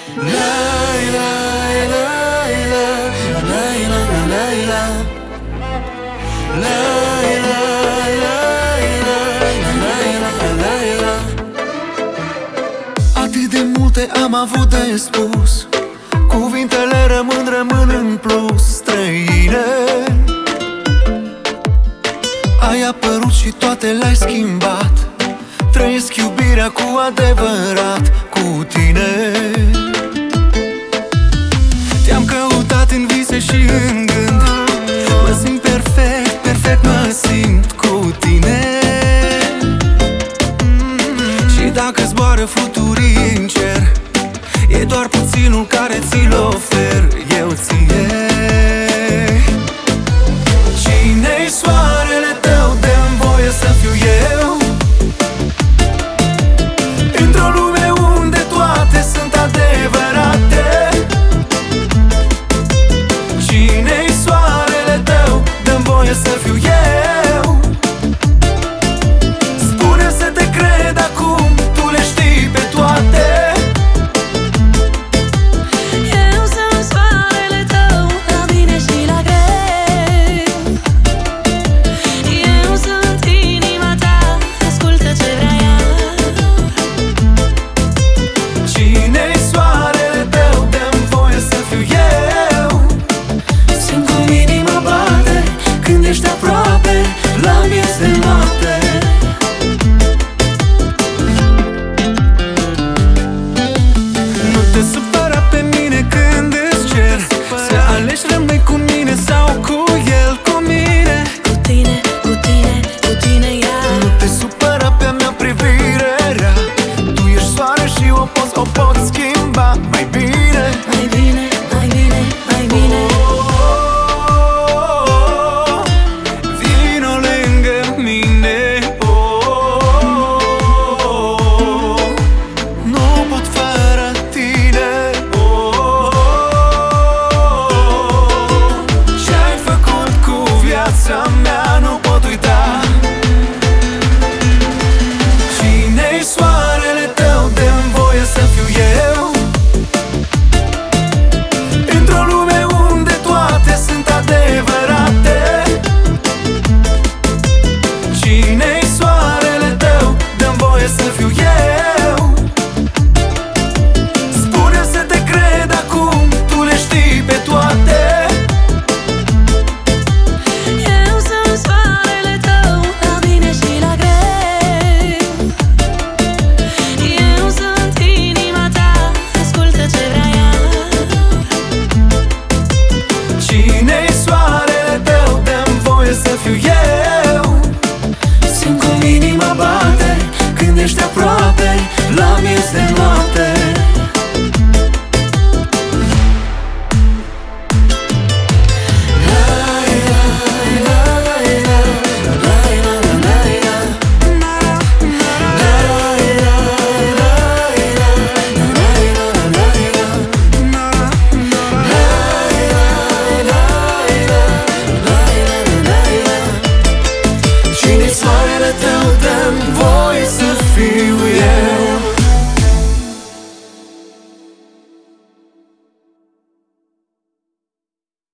Atât de multe am avut de spus, cuvintele rămân în plus. Străine, ai apărut și toate le-ai schimbat. Trăiesc iubirea cu adevărat cu tine. Te-am căutat în vise și în gând. Mă simt perfect, perfect mă simt cu tine. Și dacă zboară fluturii în cer, e doar puținul care ți-l ofer eu ție. Cine-i soarele tău? Dă-mi voie să fiu eu, într-o lume unde toate sunt adevărate. Cine-i soarele tău? Dă-mi voie să fiu eu. Spune să te cred acum, tu le știi pe toate. Eu sunt soarele tău, la bine și la greu. Eu sunt inima ta, ascultă ce vrea ea. Cine-i soarele tău? Dă-mi voie să fiu eu. Simt cum inima bate când ești aproape, la miez de noapte. Nu te supăra pe mine când îți cer să alegi, rămâi cu mine sau cu el, cu mine. Cu tine, cu tine, cu tine iar. Nu te supăra pe-a mea privire rea. Tu ești soare și o poți schimba mai bine. Mai bine, mai bine, mai bine.